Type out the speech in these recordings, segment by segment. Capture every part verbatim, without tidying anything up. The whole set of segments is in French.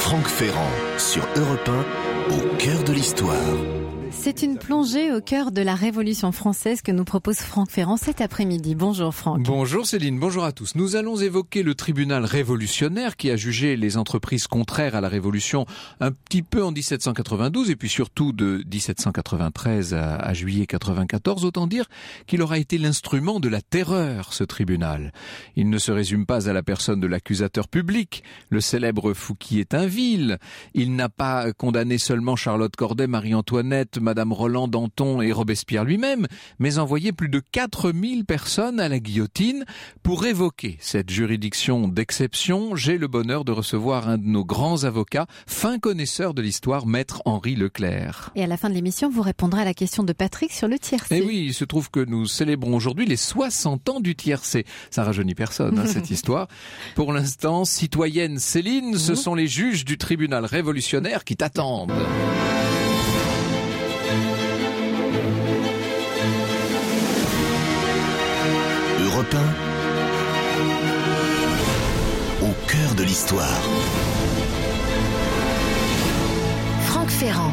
Franck Ferrand sur Europe un, au cœur de l'histoire. C'est une plongée au cœur de la Révolution française que nous propose Franck Ferrand cet après-midi. Bonjour Franck. Bonjour Céline, bonjour à tous. Nous allons évoquer le tribunal révolutionnaire qui a jugé les entreprises contraires à la Révolution un petit peu en dix-sept cent quatre-vingt-douze et puis surtout de dix-sept cent quatre-vingt-treize à, à juillet quatre-vingt-quatorze. Autant dire qu'il aura été l'instrument de la terreur, ce tribunal. Il ne se résume pas à la personne de l'accusateur public, le célèbre Fouquier-Tinville. Il n'a pas condamné seulement Charlotte Corday, Marie-Antoinette, Madame Roland, Danton et Robespierre lui-même, mais envoyé plus de quatre mille personnes à la guillotine. Pour évoquer cette juridiction d'exception, j'ai le bonheur de recevoir un de nos grands avocats, fin connaisseur de l'histoire, maître Henri Leclerc. Et à la fin de l'émission, vous répondrez à la question de Patrick sur le tiercé. Et oui, il se trouve que nous célébrons aujourd'hui les soixante ans du tiercé. Ça rajeunit personne, hein, cette histoire. Pour l'instant, citoyenne Céline, ce sont les juges du tribunal révolutionnaire qui t'attendent. Europe un, au cœur de l'histoire. Franck Ferrand.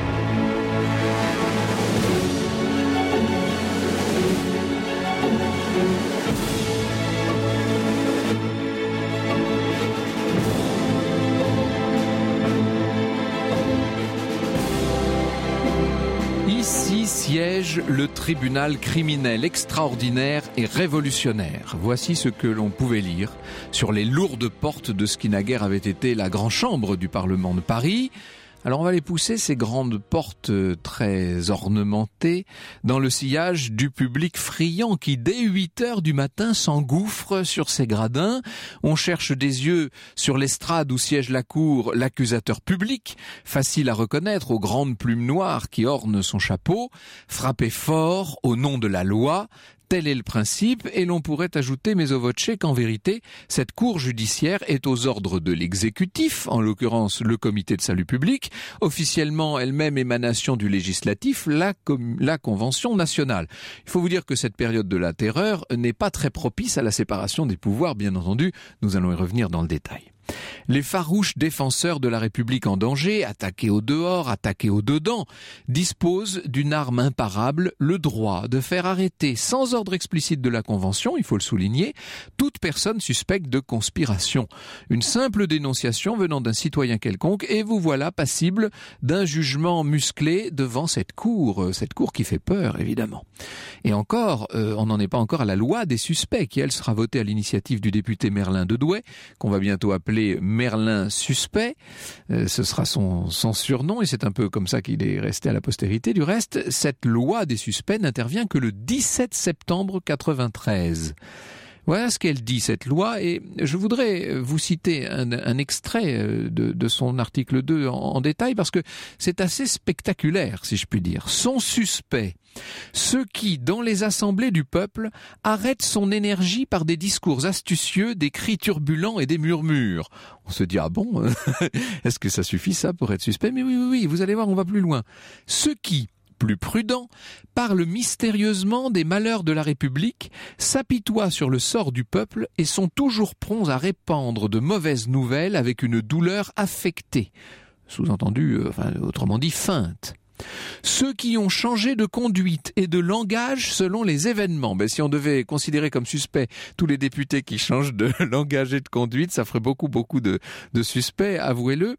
Ici siège le tribunal criminel extraordinaire et révolutionnaire. Voici ce que l'on pouvait lire sur les lourdes portes de ce qui naguère avait été la grande chambre du Parlement de Paris. Alors on va les pousser, ces grandes portes très ornementées, dans le sillage du public friand qui, dès huit heures du matin, s'engouffre sur ses gradins. On cherche des yeux sur l'estrade où siège la cour l'accusateur public, facile à reconnaître aux grandes plumes noires qui ornent son chapeau, frappé fort au nom de la loi. Tel est le principe, et l'on pourrait ajouter mais au voce qu'en vérité, cette cour judiciaire est aux ordres de l'exécutif, en l'occurrence le comité de salut public, officiellement elle-même émanation du législatif, la, com- la Convention nationale. Il faut vous dire que cette période de la terreur n'est pas très propice à la séparation des pouvoirs, bien entendu, nous allons y revenir dans le détail. Les farouches défenseurs de la République en danger, attaqués au dehors, attaqués au dedans, disposent d'une arme imparable, le droit de faire arrêter, sans ordre explicite de la Convention, il faut le souligner, toute personne suspecte de conspiration. Une simple dénonciation venant d'un citoyen quelconque, et vous voilà passible d'un jugement musclé devant cette cour, cette cour qui fait peur, évidemment. Et encore, euh, on n'en est pas encore à la loi des suspects, qui elle sera votée à l'initiative du député Merlin de Douai, qu'on va bientôt appeler Merlin suspect, euh, ce sera son, son surnom et c'est un peu comme ça qu'il est resté à la postérité. Du reste, cette loi des suspects n'intervient que le dix-sept septembre quatre-vingt-treize. Voilà ce qu'elle dit, cette loi, et je voudrais vous citer un, un extrait de, de son article deux en, en détail, parce que c'est assez spectaculaire, si je puis dire. Sont suspects ceux qui, dans les assemblées du peuple, arrêtent son énergie par des discours astucieux, des cris turbulents et des murmures. On se dit, ah bon, est-ce que ça suffit ça pour être suspect? Mais oui, oui, oui, vous allez voir, on va plus loin. Ceux qui, plus prudents, parlent mystérieusement des malheurs de la République, s'apitoient sur le sort du peuple et sont toujours prompts à répandre de mauvaises nouvelles avec une douleur affectée. Sous-entendu, euh, enfin, autrement dit, feinte. Ceux qui ont changé de conduite et de langage selon les événements. Ben, si on devait considérer comme suspects tous les députés qui changent de langage et de conduite, ça ferait beaucoup, beaucoup de, de suspects, avouez-le.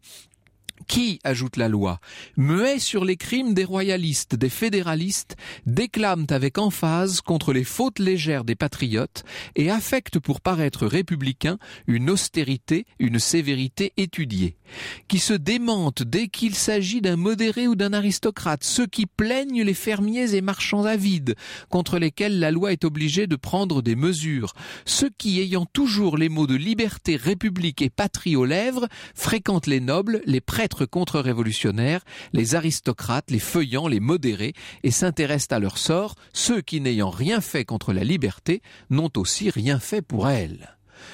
Qui, ajoute la loi, muet sur les crimes des royalistes, des fédéralistes, déclament avec emphase contre les fautes légères des patriotes et affectent pour paraître républicains une austérité, une sévérité étudiée. Qui se démentent dès qu'il s'agit d'un modéré ou d'un aristocrate, ceux qui plaignent les fermiers et marchands avides, contre lesquels la loi est obligée de prendre des mesures, ceux qui, ayant toujours les mots de liberté, république et patrie aux lèvres, fréquentent les nobles, les prêtres contre-révolutionnaires, les aristocrates, les feuillants, les modérés, et s'intéressent à leur sort, ceux qui, n'ayant rien fait contre la liberté, n'ont aussi rien fait pour elle.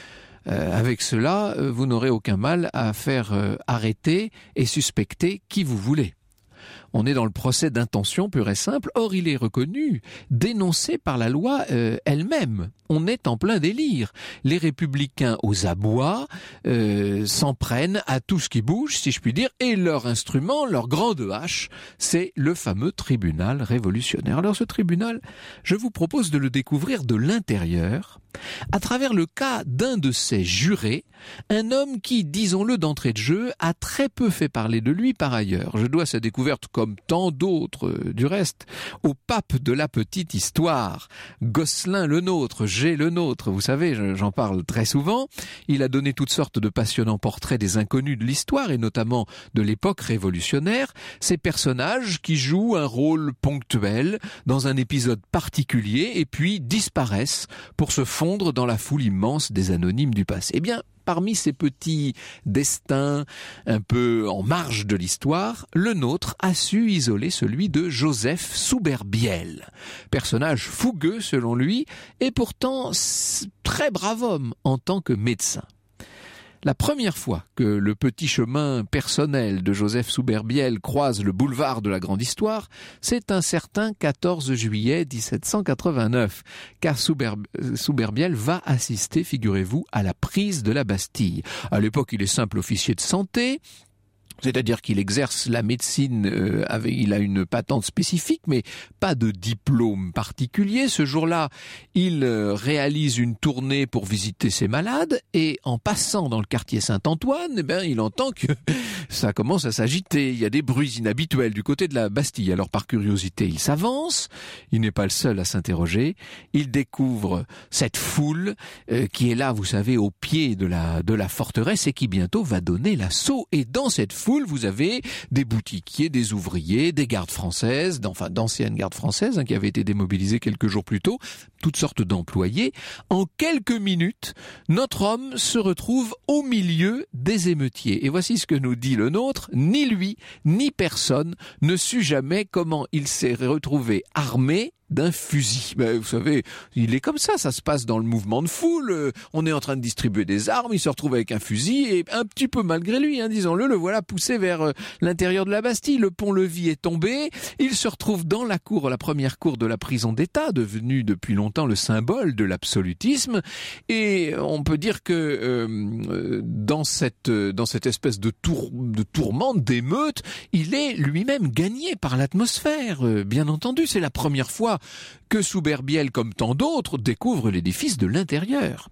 Euh, avec cela, euh, vous n'aurez aucun mal à faire euh, arrêter et suspecter qui vous voulez. On est dans le procès d'intention pur et simple. Or, il est reconnu, dénoncé par la loi euh, elle-même. On est en plein délire. Les républicains aux abois euh, s'en prennent à tout ce qui bouge, si je puis dire, et leur instrument, leur grande hache, c'est le fameux tribunal révolutionnaire. Alors ce tribunal, je vous propose de le découvrir de l'intérieur, à travers le cas d'un de ses jurés, un homme qui, disons-le d'entrée de jeu, a très peu fait parler de lui par ailleurs. Je dois sa découverte, comme tant d'autres euh, du reste, au pape de la petite histoire, Gosselin le nôtre, G le nôtre, vous savez, j'en parle très souvent. Il a donné toutes sortes de passionnants portraits des inconnus de l'histoire, et notamment de l'époque révolutionnaire, ces personnages qui jouent un rôle ponctuel dans un épisode particulier, et puis disparaissent pour se fondre dans la foule immense des anonymes du passé. Eh bien, parmi ces petits destins un peu en marge de l'histoire, le nôtre a su isoler celui de Joseph Souberbielle. Personnage fougueux selon lui, et pourtant très brave homme en tant que médecin. La première fois que le petit chemin personnel de Joseph Souberbielle croise le boulevard de la Grande Histoire, c'est un certain quatorze juillet dix-sept cent quatre-vingt-neuf, car Souberbielle va assister, figurez-vous, à la prise de la Bastille. À l'époque, il est simple officier de santé, c'est-à-dire qu'il exerce la médecine, euh, avec, il a une patente spécifique, mais pas de diplôme particulier. Ce jour-là, il euh, réalise une tournée pour visiter ses malades, et en passant dans le quartier Saint-Antoine, eh ben, il entend que ça commence à s'agiter. Il y a des bruits inhabituels du côté de la Bastille. Alors par curiosité, il s'avance. Il n'est pas le seul à s'interroger. Il découvre cette foule euh, qui est là, vous savez, au pied de la, de la forteresse, et qui bientôt va donner l'assaut. Et dans cette foule, vous avez des boutiquiers, des ouvriers, des gardes françaises, enfin d'anciennes gardes françaises hein, qui avaient été démobilisées quelques jours plus tôt, toutes sortes d'employés. En quelques minutes, notre homme se retrouve au milieu des émeutiers. Et voici ce que nous dit le nôtre: ni lui, ni personne ne sut jamais comment il s'est retrouvé armé d'un fusil. Ben, vous savez, il est comme ça, ça se passe dans le mouvement de foule, euh, on est en train de distribuer des armes, il se retrouve avec un fusil, et un petit peu malgré lui, hein, disons-le, le voilà poussé vers euh, l'intérieur de la Bastille. Le pont-levis est tombé, il se retrouve dans la cour, la première cour de la prison d'État, devenue depuis longtemps le symbole de l'absolutisme, et on peut dire que euh, dans cette dans cette espèce de, tour, de tourmente, d'émeute, il est lui-même gagné par l'atmosphère, euh, bien entendu, c'est la première fois que Souberbielle, comme tant d'autres, découvre l'édifice de l'intérieur.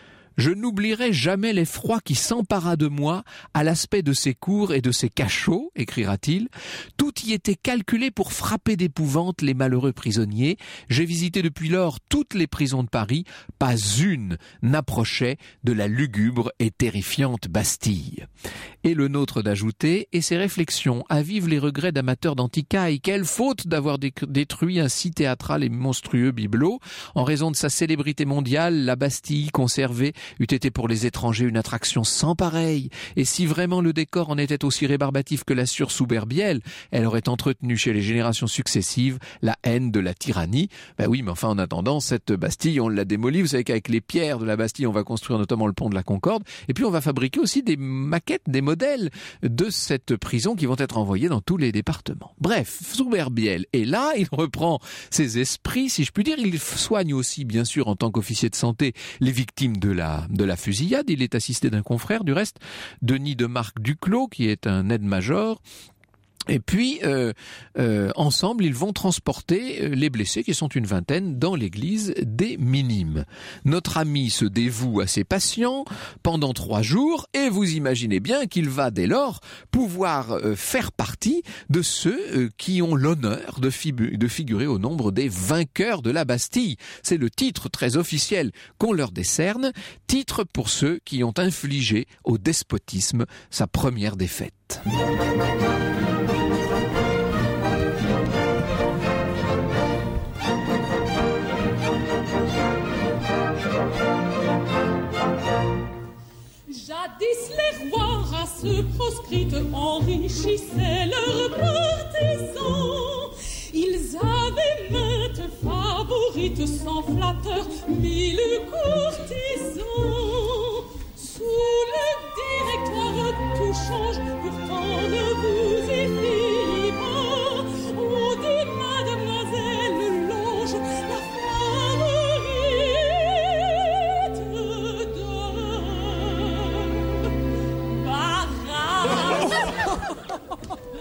Je n'oublierai jamais l'effroi qui s'empara de moi à l'aspect de ces cours et de ces cachots, écrira-t-il. Tout y était calculé pour frapper d'épouvante les malheureux prisonniers. J'ai visité depuis lors toutes les prisons de Paris. Pas une n'approchait de la lugubre et terrifiante Bastille. Et le nôtre d'ajouter, et ses réflexions avivent les regrets d'amateurs d'antiquailles. Quelle faute d'avoir détruit un si théâtral et monstrueux bibelot. En raison de sa célébrité mondiale, la Bastille conservée eût été pour les étrangers une attraction sans pareille. Et si vraiment le décor en était aussi rébarbatif que l'assure Souberbielle, elle aurait entretenu chez les générations successives la haine de la tyrannie. Ben oui, mais enfin, en attendant, cette Bastille, on l'a démolie. Vous savez qu'avec les pierres de la Bastille, on va construire notamment le pont de la Concorde. Et puis, on va fabriquer aussi des maquettes, des modèles de cette prison qui vont être envoyés dans tous les départements. Bref, Souberbielle est là, il reprend ses esprits, si je puis dire. Il soigne aussi, bien sûr, en tant qu'officier de santé, les victimes de la de la fusillade. Il est assisté d'un confrère, du reste, Denis de Marc Duclos, qui est un aide-major. Et puis, euh, euh, ensemble, ils vont transporter les blessés, qui sont une vingtaine, dans l'église des Minimes. Notre ami se dévoue à ses patients pendant trois jours, et vous imaginez bien qu'il va dès lors pouvoir euh, faire partie de ceux euh, qui ont l'honneur de, fibu- de figurer au nombre des vainqueurs de la Bastille. C'est le titre très officiel qu'on leur décerne, titre pour ceux qui ont infligé au despotisme sa première défaite. Jadis les rois, race proscrite, enrichissaient leurs partisans. Ils avaient maintes favorites, sans flatteur, mille courtisans. Sous le directoire tout change, pourtant ne vous y fiez pas.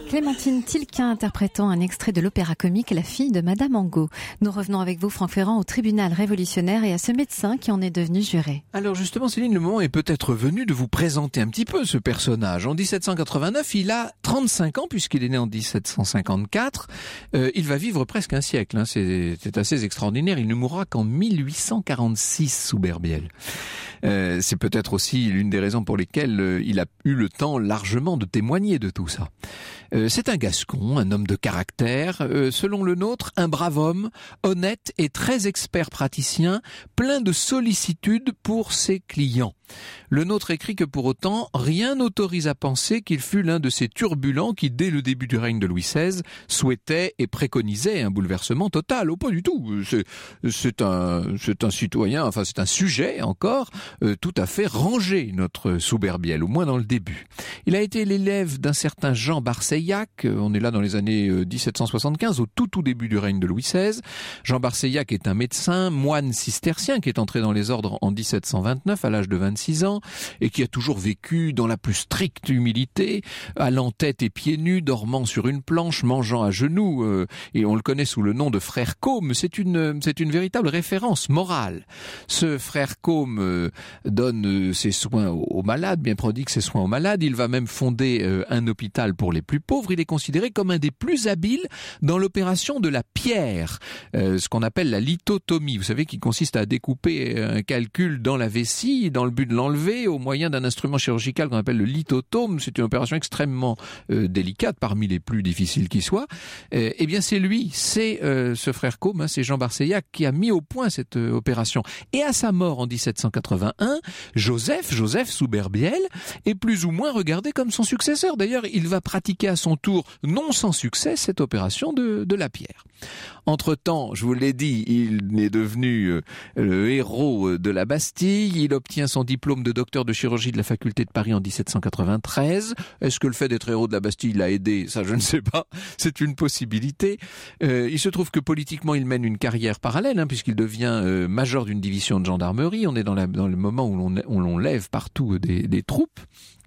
Clémentine Tilquin interprétant un extrait de l'opéra comique La fille de Madame Angot. Nous revenons avec vous, Franck Ferrand, au tribunal révolutionnaire et à ce médecin qui en est devenu juré. Alors justement, Céline, le moment est peut-être venu de vous présenter un petit peu ce personnage. En dix-sept cent quatre-vingt-neuf, il a trente-cinq ans puisqu'il est né en dix-sept cent cinquante-quatre. Euh, il va vivre presque un siècle, hein. c'est, c'est assez extraordinaire. Il ne mourra qu'en mille huit cent quarante-six sous Berbiel. Euh, c'est peut-être aussi l'une des raisons pour lesquelles euh, il a eu le temps largement de témoigner de tout ça. Euh, c'est un Gascon, un homme de caractère, euh, selon le nôtre, un brave homme, honnête et très expert praticien, plein de sollicitude pour ses clients. Le nôtre écrit que pour autant, rien n'autorise à penser qu'il fut l'un de ces turbulents qui, dès le début du règne de Louis seize, souhaitaient et préconisaient un bouleversement total. Oh, pas du tout. C'est, c'est un, c'est un citoyen, enfin c'est un sujet encore, euh, tout à fait rangé, notre Souberbiel, au moins dans le début. Il a été l'élève d'un certain Jean Barseillac, on est là dans les années dix-sept cent soixante-quinze, au tout tout début du règne de Louis seize. Jean Barseillac est un médecin, moine cistercien, qui est entré dans les ordres en dix-sept cent vingt-neuf, à l'âge de vingt-six ans, et qui a toujours vécu dans la plus stricte humilité, allant tête et pieds nus, dormant sur une planche, mangeant à genoux, euh, et on le connaît sous le nom de frère Côme. C'est une, c'est une véritable référence morale. Ce frère Côme euh, donne euh, ses soins aux, aux malades, bien prodigue ses soins aux malades. Il va même fonder euh, un hôpital pour les plus pauvres. Il est considéré comme un des plus habiles dans l'opération de la pierre, euh, ce qu'on appelle la lithotomie. Vous savez, qui consiste à découper un calcul dans la vessie, dans le but de l'enlever au moyen d'un instrument chirurgical qu'on appelle le lithotome. C'est une opération extrêmement euh, délicate, parmi les plus difficiles qui soient. Euh, eh bien, c'est lui, c'est euh, ce frère Côme, hein, c'est Jean Barseillac qui a mis au point cette euh, opération. Et à sa mort en dix-sept cent quatre-vingt-un, Joseph, Joseph Souberbiel, est plus ou moins regardé comme son successeur. D'ailleurs, il va pratiquer à son tour, non sans succès, cette opération de, de la pierre. Entre-temps, je vous l'ai dit, il est devenu euh, le héros de la Bastille. Il obtient son diplôme de docteur de chirurgie de la faculté de Paris en dix-sept cent quatre-vingt-treize. Est-ce que le fait d'être héros de la Bastille l'a aidé ? Ça, je ne sais pas. C'est une possibilité. Euh, il se trouve que politiquement, il mène une carrière parallèle, hein, puisqu'il devient euh, major d'une division de gendarmerie. On est dans, la, dans le moment où l'on, où l'on lève partout des, des troupes.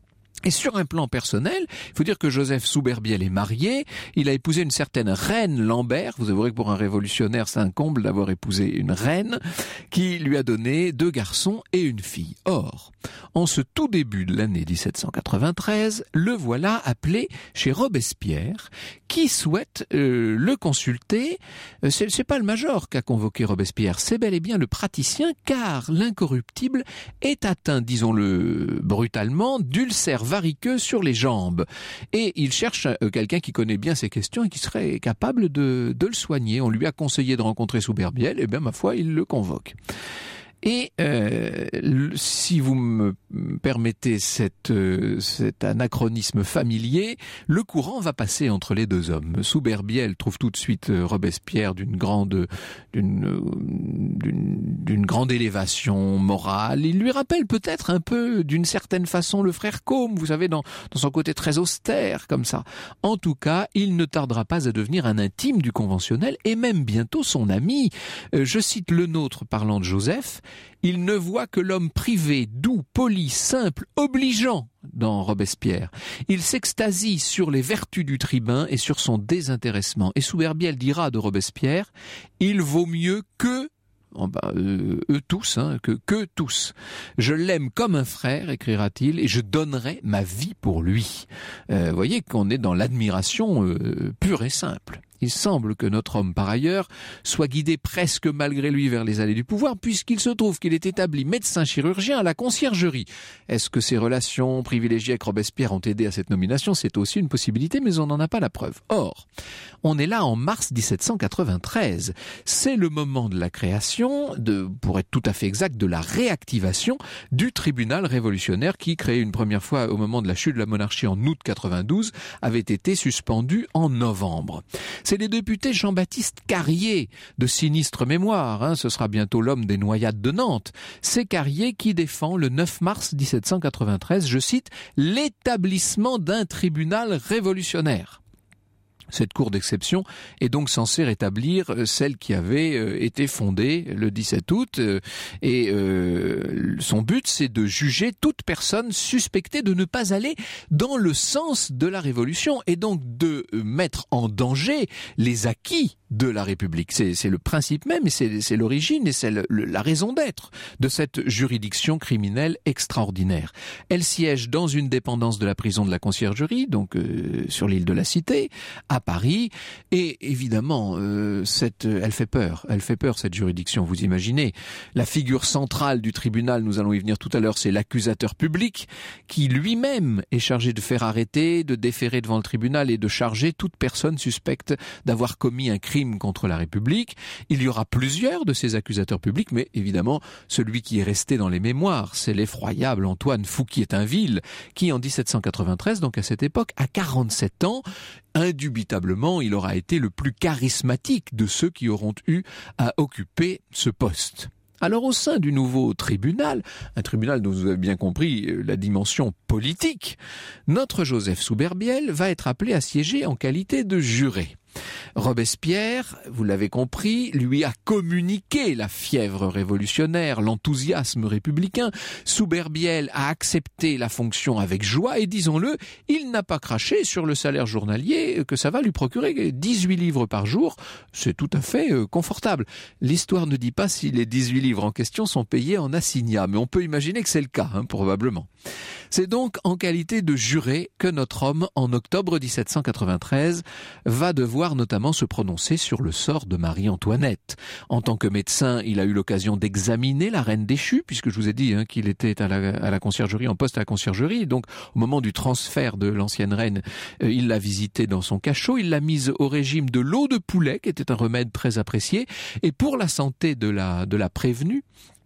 Et sur un plan personnel, il faut dire que Joseph Souberbiel est marié, il a épousé une certaine reine Lambert, vous avouerez que pour un révolutionnaire c'est un comble d'avoir épousé une reine, qui lui a donné deux garçons et une fille. Or, en ce tout début de l'année dix-sept cent quatre-vingt-treize, le voilà appelé chez Robespierre, qui souhaite euh, le consulter. Euh, c'est, c'est pas le major qu'a convoqué Robespierre, c'est bel et bien le praticien, car l'incorruptible est atteint, disons-le brutalement, d'ulcère variqueux sur les jambes. Et il cherche euh, quelqu'un qui connaît bien ces questions et qui serait capable de, de le soigner. On lui a conseillé de rencontrer Souberbiel, et bien ma foi, il le convoque. Et euh, si vous me permettez cette, euh, cet anachronisme familier, le courant va passer entre les deux hommes. Souberbiel trouve tout de suite euh, Robespierre d'une grande, d'une, euh, d'une, d'une grande élévation morale. Il lui rappelle peut-être un peu, d'une certaine façon, le frère Côme, vous savez, dans, dans son côté très austère, comme ça. En tout cas, il ne tardera pas à devenir un intime du conventionnel et même bientôt son ami. Euh, je cite le nôtre parlant de Joseph. Il ne voit que l'homme privé, doux, poli, simple, obligeant dans Robespierre. Il s'extasie sur les vertus du tribun et sur son désintéressement. Et Souberbiel dira de Robespierre, il vaut mieux que Oh bah, euh, eux tous, hein, que, que tous. Je l'aime comme un frère, écrira-t-il, et je donnerai ma vie pour lui. Euh, voyez qu'on est dans l'admiration euh, pure et simple. Il semble que notre homme, par ailleurs, soit guidé presque malgré lui vers les allées du pouvoir, puisqu'il se trouve qu'il est établi médecin chirurgien à la conciergerie. Est-ce que ses relations privilégiées avec Robespierre ont aidé à cette nomination ? C'est aussi une possibilité, mais on n'en a pas la preuve. Or, on est là en mars dix-sept cent quatre-vingt-treize. C'est le moment de la création, de, pour être tout à fait exact, de la réactivation du tribunal révolutionnaire qui, créé une première fois au moment de la chute de la monarchie en août quatre-vingt-douze, avait été suspendu en novembre. C'est les députés Jean-Baptiste Carrier, de sinistre mémoire, hein, ce sera bientôt l'homme des noyades de Nantes. C'est Carrier qui défend le neuf mars dix-sept cent quatre-vingt-treize, je cite, « l'établissement d'un tribunal révolutionnaire ». Cette cour d'exception est donc censée rétablir celle qui avait été fondée le dix-sept août et euh, son but c'est de juger toute personne suspectée de ne pas aller dans le sens de la Révolution et donc de mettre en danger les acquis de la République. C'est, c'est le principe même et c'est, c'est l'origine et c'est le, le, la raison d'être de cette juridiction criminelle extraordinaire. Elle siège dans une dépendance de la prison de la Conciergerie, donc euh, sur l'île de la Cité, à Paris, et évidemment, euh, cette, elle fait peur. Elle fait peur cette juridiction. Vous imaginez, la figure centrale du tribunal, nous allons y venir tout à l'heure, c'est l'accusateur public qui lui-même est chargé de faire arrêter, de déférer devant le tribunal et de charger toute personne suspecte d'avoir commis un crime contre la République. Il y aura plusieurs de ces accusateurs publics, mais évidemment, celui qui est resté dans les mémoires, c'est l'effroyable Antoine Fouquier-Tinville, qui en dix-sept cent quatre-vingt-treize, donc à cette époque, à quarante-sept ans, indubitablement, il aura été le plus charismatique de ceux qui auront eu à occuper ce poste. Alors au sein du nouveau tribunal, un tribunal dont vous avez bien compris la dimension politique, notre Joseph Souberbielle va être appelé à siéger en qualité de juré. Robespierre, vous l'avez compris, lui a communiqué la fièvre révolutionnaire, l'enthousiasme républicain. Souberbielle a accepté la fonction avec joie et disons-le, il n'a pas craché sur le salaire journalier que ça va lui procurer dix-huit livres par jour. C'est tout à fait euh, confortable. L'histoire ne dit pas si les dix-huit livres en question sont payés en assignat, mais on peut imaginer que c'est le cas, hein, probablement. C'est donc en qualité de juré que notre homme, en octobre dix-sept cent quatre-vingt-treize, va devoir notamment se prononcer sur le sort de Marie-Antoinette. En tant que médecin, il a eu l'occasion d'examiner la reine déchue, puisque je vous ai dit hein, qu'il était à la, à la conciergerie, en poste à la conciergerie. Donc, au moment du transfert de l'ancienne reine, euh, il l'a visitée dans son cachot. Il l'a mise au régime de l'eau de poulet, qui était un remède très apprécié. Et pour la santé de la, de la prévenue,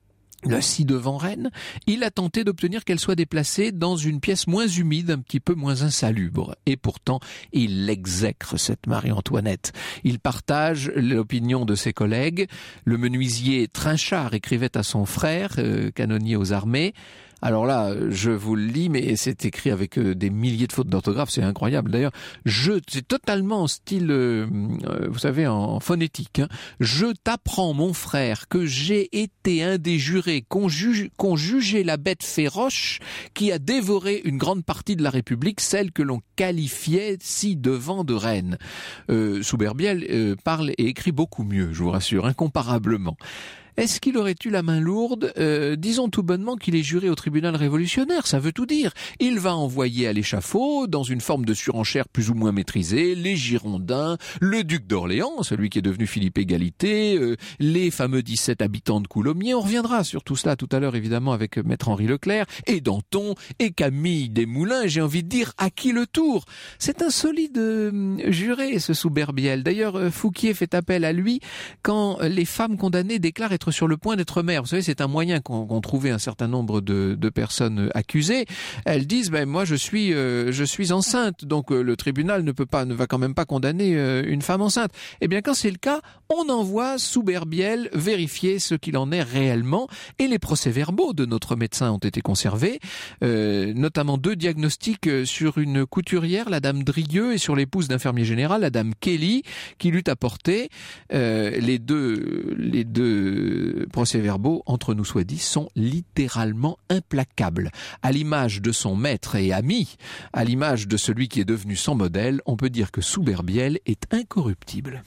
le ci-devant reine, il a tenté d'obtenir qu'elle soit déplacée dans une pièce moins humide, un petit peu moins insalubre. Et pourtant, il l'exècre, cette Marie-Antoinette. Il partage l'opinion de ses collègues. Le menuisier Trinchard écrivait à son frère, euh, canonnier aux armées. Alors là, je vous le lis, mais c'est écrit avec des milliers de fautes d'orthographe, c'est incroyable. D'ailleurs, je, c'est totalement en style, euh, vous savez, en phonétique. Hein. Je t'apprends, mon frère, que j'ai été un des jurés qu'on juge, qu'on jugeait la bête féroce qui a dévoré une grande partie de la République, celle que l'on qualifiait ci-devant de reine. Euh, Souberbielle euh, parle et écrit beaucoup mieux, je vous rassure, incomparablement. Est-ce qu'il aurait eu la main lourde ? euh, Disons tout bonnement qu'il est juré au tribunal révolutionnaire, ça veut tout dire. Il va envoyer à l'échafaud, dans une forme de surenchère plus ou moins maîtrisée, les Girondins, le duc d'Orléans, celui qui est devenu Philippe Égalité, euh, les fameux dix-sept habitants de Coulommiers. On reviendra sur tout cela tout à l'heure, évidemment, avec Maître Henri Leclerc, et Danton, et Camille Desmoulins, j'ai envie de dire, à qui le tour ? C'est un solide euh, juré, ce Souberbielle. D'ailleurs, euh, Fouquier fait appel à lui quand les femmes condamnées déclarent être sur le point d'être mère. Vous savez, c'est un moyen qu'ont, qu'ont trouvé un certain nombre de, de personnes accusées. Elles disent, ben moi je suis, euh, je suis enceinte, donc euh, le tribunal ne peut pas, ne va quand même pas condamner euh, une femme enceinte. Eh bien, quand c'est le cas, on envoie Souberbielle vérifier ce qu'il en est réellement. Et les procès-verbaux de notre médecin ont été conservés, euh, notamment deux diagnostics sur une couturière, la dame Drieux, et sur l'épouse d'infirmier général, la dame Kelly, qui l'eût apporté. Euh, les deux, les deux procès-verbaux, entre nous soit dit, sont littéralement implacables. À l'image de son maître et ami, à l'image de celui qui est devenu son modèle, on peut dire que Souberbielle est incorruptible.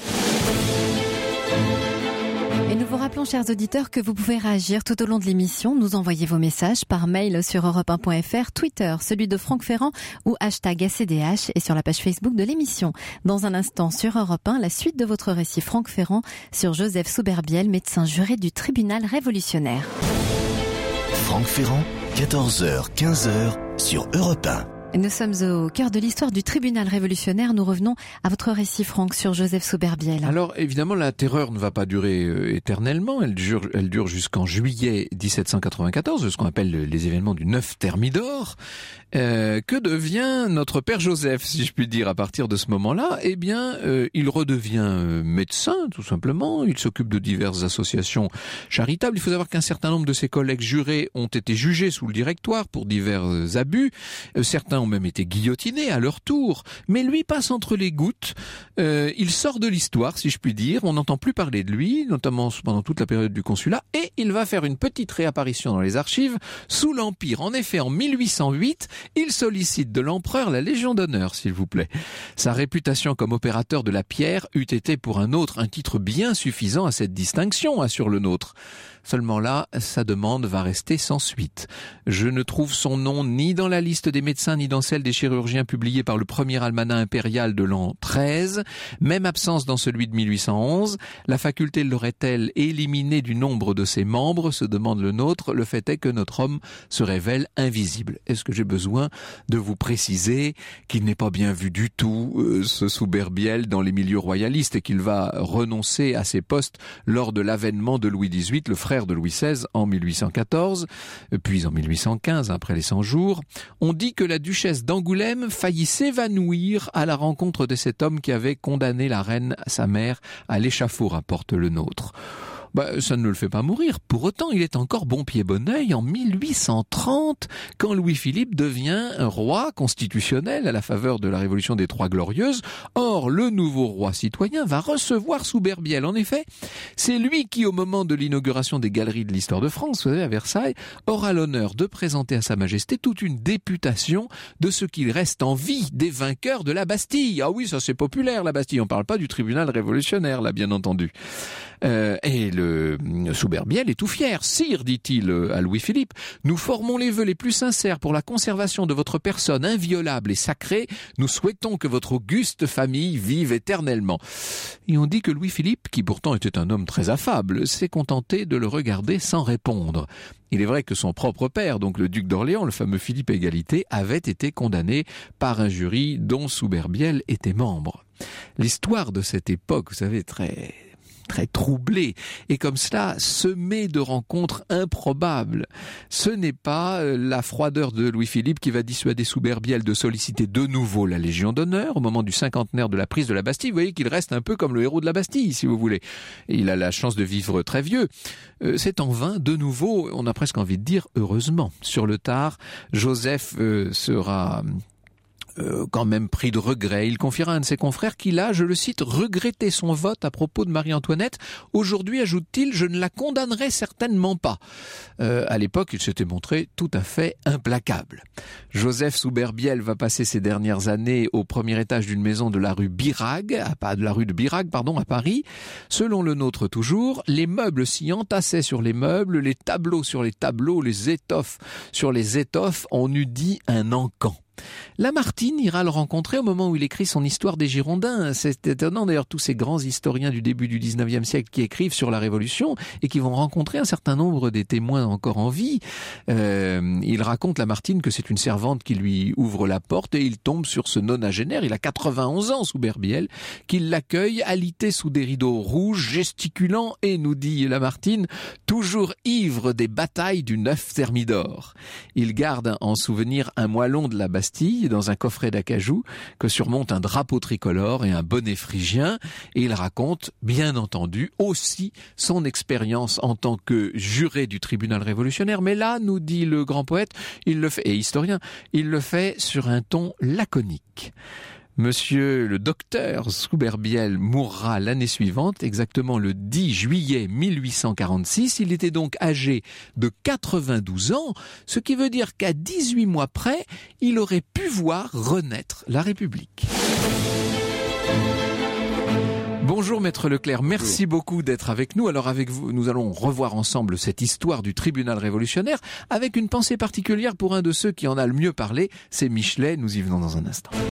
Et nous vous rappelons, chers auditeurs, que vous pouvez réagir tout au long de l'émission, nous envoyer vos messages par mail sur europe un point f r, Twitter, celui de Franck Ferrand ou hashtag A C D H et sur la page Facebook de l'émission. Dans un instant, sur Europe un, la suite de votre récit Franck Ferrand sur Joseph Souberbielle, médecin juré du tribunal révolutionnaire. Franck Ferrand, quatorze heures quinze sur Europe un. Nous sommes au cœur de l'histoire du tribunal révolutionnaire. Nous revenons à votre récit, Franck, sur Joseph Souberbielle. Alors, évidemment, la terreur ne va pas durer euh, éternellement. Elle dure, elle dure jusqu'en juillet dix-sept cent quatre-vingt-quatorze, ce qu'on appelle les événements du neuf Thermidor. Euh, que devient notre père Joseph, si je puis dire, à partir de ce moment-là ? Eh bien, euh, il redevient euh, médecin, tout simplement. Il s'occupe de diverses associations charitables. Il faut savoir qu'un certain nombre de ses collègues jurés ont été jugés sous le directoire pour divers abus. Euh, certains ont ont même été guillotinés à leur tour. Mais lui passe entre les gouttes. Euh, il sort de l'histoire, si je puis dire. On n'entend plus parler de lui, notamment pendant toute la période du consulat. Et il va faire une petite réapparition dans les archives sous l'Empire. En effet, en mille huit cent huit, il sollicite de l'empereur la Légion d'honneur, s'il vous plaît. Sa réputation comme opérateur de la pierre eût été pour un autre un titre bien suffisant à cette distinction, assure le nôtre. Seulement là, sa demande va rester sans suite. Je ne trouve son nom ni dans la liste des médecins ni dans celle des chirurgiens publiée par le premier almanach impérial de l'an treize. Même absence dans celui de mille huit cent onze. La faculté l'aurait-elle éliminé du nombre de ses membres, se demande le nôtre. Le fait est que notre homme se révèle invisible. Est-ce que j'ai besoin de vous préciser qu'il n'est pas bien vu du tout, euh, ce Souberbiel, dans les milieux royalistes, et qu'il va renoncer à ses postes lors de l'avènement de Louis dix-huit, le frère de Louis seize, en mille huit cent quatorze, puis en mille huit cent quinze, après les cent jours. On dit que la duchesse d'Angoulême faillit s'évanouir à la rencontre de cet homme qui avait condamné la reine, sa mère, à l'échafaud, rapporte le nôtre. Bah, ça ne le fait pas mourir. Pour autant, il est encore bon pied bon oeil en mille huit cent trente, quand Louis-Philippe devient un roi constitutionnel à la faveur de la Révolution des Trois Glorieuses. Or, le nouveau roi citoyen va recevoir Souberbiel. En effet, c'est lui qui, au moment de l'inauguration des Galeries de l'Histoire de France, vous savez, à Versailles, aura l'honneur de présenter à Sa Majesté toute une députation de ce qu'il reste en vie des vainqueurs de la Bastille. Ah oui, ça c'est populaire, la Bastille. On parle pas du tribunal révolutionnaire, là, bien entendu. Euh, et le Souberbiel est tout fier. Sire, dit-il à Louis-Philippe, nous formons les vœux les plus sincères pour la conservation de votre personne inviolable et sacrée. Nous souhaitons que votre auguste famille vive éternellement. Et on dit que Louis-Philippe, qui pourtant était un homme très affable, s'est contenté de le regarder sans répondre. Il est vrai que son propre père, donc le duc d'Orléans, le fameux Philippe Égalité, avait été condamné par un jury dont Souberbiel était membre. L'histoire de cette époque, vous savez, très... très troublé, et comme cela semé de rencontres improbables. Ce n'est pas la froideur de Louis-Philippe qui va dissuader Souberbiel de solliciter de nouveau la Légion d'honneur au moment du cinquantenaire de la prise de la Bastille. Vous voyez qu'il reste un peu comme le héros de la Bastille, si vous voulez. Et il a la chance de vivre très vieux. Euh, c'est en vain, de nouveau, on a presque envie de dire heureusement. Sur le tard, Joseph euh, sera... Euh, quand même pris de regret. Il confiera à un de ses confrères qu'il a, je le cite, regretté son vote à propos de Marie-Antoinette. Aujourd'hui, ajoute-t-il, je ne la condamnerai certainement pas. Euh, à l'époque, il s'était montré tout à fait implacable. Joseph Souberbiel va passer ses dernières années au premier étage d'une maison de la rue Birague, à, de la rue de Birague, pardon, à Paris. Selon le nôtre toujours, les meubles s'y entassaient sur les meubles, les tableaux sur les tableaux, les étoffes sur les étoffes. On eût dit un encan. Lamartine ira le rencontrer au moment où il écrit son Histoire des Girondins. C'est étonnant d'ailleurs, tous ces grands historiens du début du dix-neuvième siècle qui écrivent sur la Révolution et qui vont rencontrer un certain nombre des témoins encore en vie. Euh, il raconte, Lamartine, que c'est une servante qui lui ouvre la porte et il tombe sur ce nonagénaire, il a quatre-vingt-onze ans, Souberbiel, qui l'accueille alité sous des rideaux rouges, gesticulant et, nous dit Lamartine, toujours ivre des batailles du neuf Thermidor. Il garde en souvenir un moellon de la Bastille dans un coffret d'acajou que surmonte un drapeau tricolore et un bonnet phrygien, et il raconte bien entendu aussi son expérience en tant que juré du tribunal révolutionnaire, mais là, nous dit le grand poète, il le fait, et historien, il le fait sur un ton laconique. Monsieur le docteur Souberbiel mourra l'année suivante, exactement le dix juillet mille huit cent quarante-six. Il était donc âgé de quatre-vingt-douze ans, ce qui veut dire qu'à dix-huit mois près, il aurait pu voir renaître la République. Bonjour Maître Leclerc, merci Bonjour. beaucoup d'être avec nous. Alors avec vous, nous allons revoir ensemble cette histoire du tribunal révolutionnaire avec une pensée particulière pour un de ceux qui en a le mieux parlé, c'est Michelet. Nous y venons dans un instant.